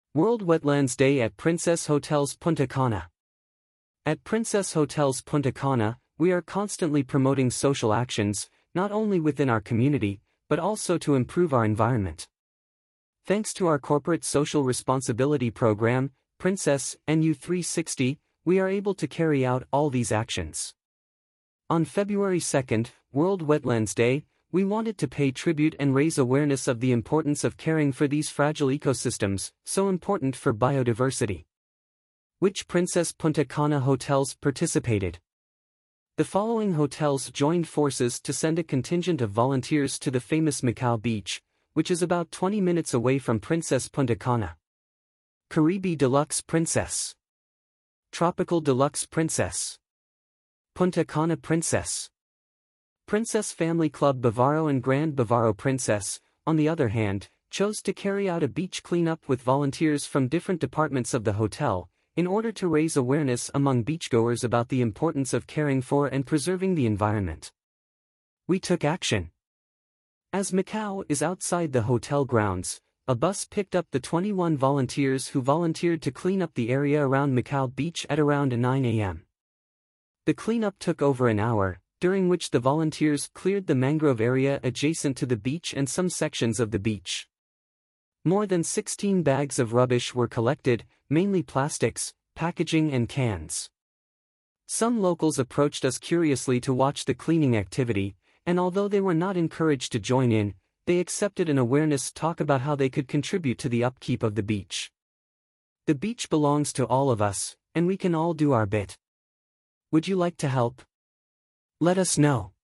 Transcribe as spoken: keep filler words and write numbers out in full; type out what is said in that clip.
World Wetlands Day at Princess Hotels Punta Cana. At Princess Hotels Punta Cana, we are constantly promoting social actions, not only within our community, but also to improve our environment. Thanks to our corporate social responsibility program, Princess N U three sixty, we are able to carry out all these actions. On February second, World Wetlands Day, we wanted to pay tribute and raise awareness of the importance of caring for these fragile ecosystems, so important for biodiversity. Which Princess Punta Cana hotels participated? The following hotels joined forces to send a contingent of volunteers to the famous Macau Beach, which is about twenty minutes away from Princess Punta Cana. Caribe Deluxe Princess, Tropical Deluxe Princess, Punta Cana Princess. Princess Family Club Bavaro and Grand Bavaro Princess, on the other hand, chose to carry out a beach cleanup with volunteers from different departments of the hotel, in order to raise awareness among beachgoers about the importance of caring for and preserving the environment. We took action. As Macau is outside the hotel grounds, a bus picked up the twenty-one volunteers who volunteered to clean up the area around Macau Beach at around nine A M The cleanup took over an hour, during which the volunteers cleared the mangrove area adjacent to the beach and some sections of the beach. More than sixteen bags of rubbish were collected, mainly plastics, packaging and cans. Some locals approached us curiously to watch the cleaning activity, and although they were not encouraged to join in, they accepted an awareness talk about how they could contribute to the upkeep of the beach. The beach belongs to all of us, and we can all do our bit. Would you like to help? Let us know.